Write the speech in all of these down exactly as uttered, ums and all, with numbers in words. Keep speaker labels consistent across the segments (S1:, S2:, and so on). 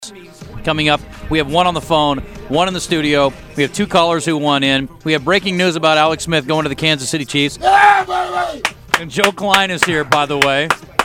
S1: Coming up, we have one on the phone, one in the studio. We have two callers who won in. We have breaking news about Alex Smith going to the Kansas City Chiefs.
S2: Yeah, baby!
S1: And Joe Klein is here, by the way.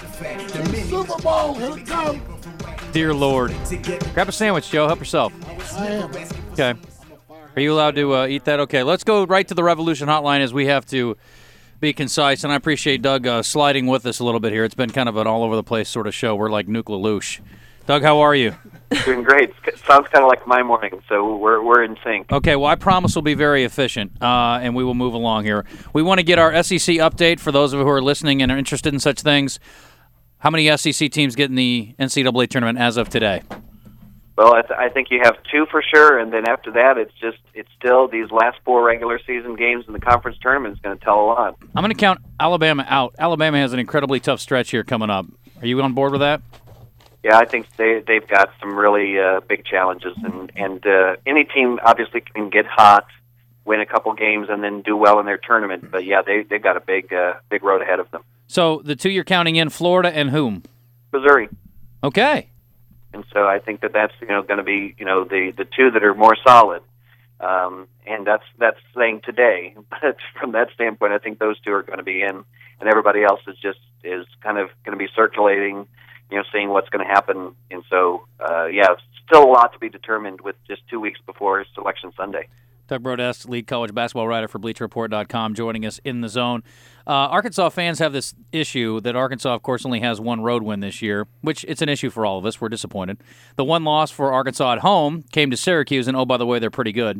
S2: Super Bowl, here it comes.
S1: Dear Lord. Grab a sandwich, Joe. Help yourself.
S2: I am.
S1: Okay. Are you allowed to uh, eat that? Okay, let's go right to the Revolution Hotline as we have to be concise, and I appreciate Doug uh, sliding with us a little bit here. It's been kind of an all-over-the-place sort of show. We're like Nuke LaLoosh. Doug, how are you?
S3: Doing great. Sounds kind of like my morning, so we're we're in sync.
S1: Okay, well, I promise we'll be very efficient, uh, and we will move along here. We want to get our S E C update for those of you who are listening and are interested in such things. How many S E C teams get in the N C double A tournament as of today?
S3: Well, I, th- I think you have two for sure, and then after that, it's just it's still these last four regular season games in the conference tournament is going to tell a lot.
S1: I'm going to count Alabama out. Alabama has an incredibly tough stretch here coming up. Are you on board with that?
S3: Yeah, I think they they've got some really uh, big challenges, and and uh, any team obviously can get hot, win a couple games, and then do well in their tournament. But yeah, they they've got a big uh, big road ahead of them.
S1: So the two you're counting in, Florida and whom?
S3: Missouri.
S1: Okay.
S3: And so I think that that's you know going to be you know the, the two that are more solid, um, and that's that's saying today. But from that standpoint, I think those two are going to be in, and everybody else is just is kind of going to be circulating, you know, seeing what's going to happen. And so uh, yeah, still a lot to be determined with just two weeks before Selection Sunday.
S1: Doug Brodess, lead college basketball writer for Bleacher Report dot com, joining us in the zone. Uh, Arkansas fans have this issue that Arkansas, of course, only has one road win this year, which it's an issue for all of us. We're disappointed. The one loss for Arkansas at home came to Syracuse, and oh, by the way, they're pretty good.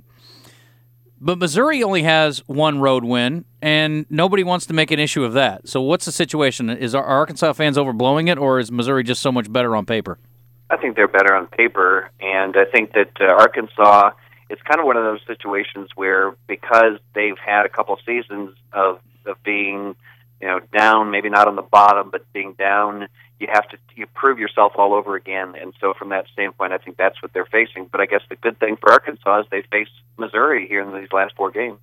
S1: But Missouri only has one road win, and nobody wants to make an issue of that. So what's the situation? Is our Arkansas fans overblowing it, or is Missouri just so much better on paper?
S3: I think they're better on paper, and I think that uh, Arkansas – it's kind of one of those situations where because they've had a couple seasons of, of being, you know, down, maybe not on the bottom, but being down, you have to you prove yourself all over again. And so from that standpoint, I think that's what they're facing. But I guess the good thing for Arkansas is they face Missouri here in these last four games.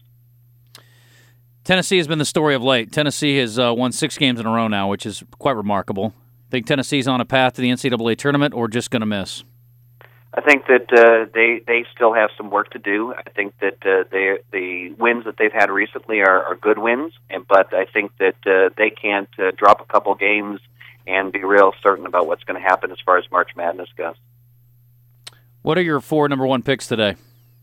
S1: Tennessee has been the story of late. Tennessee has uh, won six games in a row now, which is quite remarkable. Think Tennessee's on a path to the N C double A tournament or just going to miss?
S3: I think that uh, they they still have some work to do. I think that uh, they, the wins that they've had recently are, are good wins, and but I think that uh, they can't uh, drop a couple games and be real certain about what's going to happen as far as March Madness goes.
S1: What are your four number one picks today?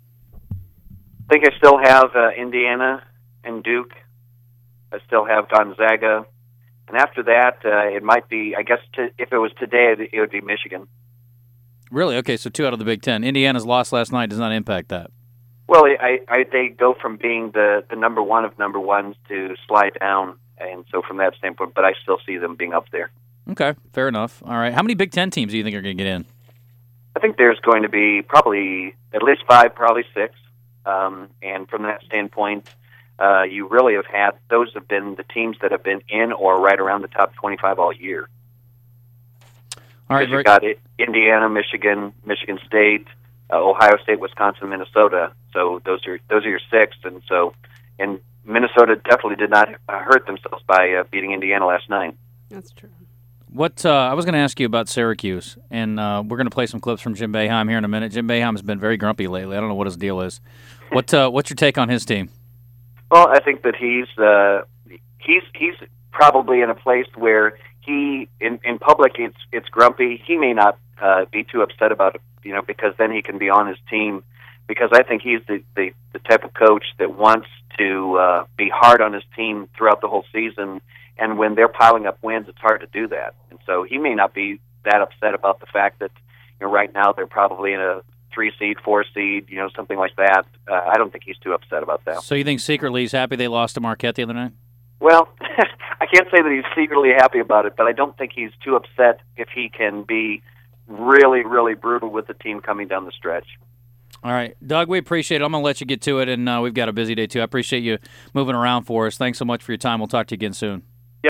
S3: I think I still have uh, Indiana and Duke. I still have Gonzaga, and after that, uh, it might be. I guess to, if it was today, it would be Michigan.
S1: Really? Okay, so two out of the Big Ten. Indiana's loss last night does not impact that.
S3: Well, I, I, they go from being the, the number one of number ones to slide down, and so from that standpoint, but I still see them being up there.
S1: Okay, fair enough. All right, how many Big Ten teams do you think are going to get in?
S3: I think there's going to be probably at least five, probably six, um, and from that standpoint, uh, you really have had, those have been the teams that have been in or right around the top twenty-five all year.
S1: All right,
S3: you've got Indiana, Michigan, Michigan State, uh, Ohio State, Wisconsin, Minnesota. So those are those are your six, and so and Minnesota definitely did not uh, hurt themselves by uh, beating Indiana last night.
S4: That's true.
S1: What uh, I was going to ask you about Syracuse, and uh, we're going to play some clips from Jim Boeheim here in a minute. Jim Boeheim has been very grumpy lately. I don't know what his deal is. What uh, what's your take on his team?
S3: Well, I think that he's uh, he's he's probably in a place where. He in, in public, it's it's grumpy. He may not uh, be too upset about it, you know, because then he can be on his team. Because I think he's the, the, the type of coach that wants to uh, be hard on his team throughout the whole season. And when they're piling up wins, it's hard to do that. And so he may not be that upset about the fact that, you know, right now they're probably in a three seed, four seed, you know, something like that. Uh, I don't think he's too upset about that.
S1: So you think secretly he's happy they lost to Marquette the other night?
S3: Well, I can't say that he's secretly happy about it, but I don't think he's too upset if he can be really, really brutal with the team coming down the stretch.
S1: All right. Doug, we appreciate it. I'm going to let you get to it, and uh, we've got a busy day, too. I appreciate you moving around for us. Thanks so much for your time. We'll talk to you again soon.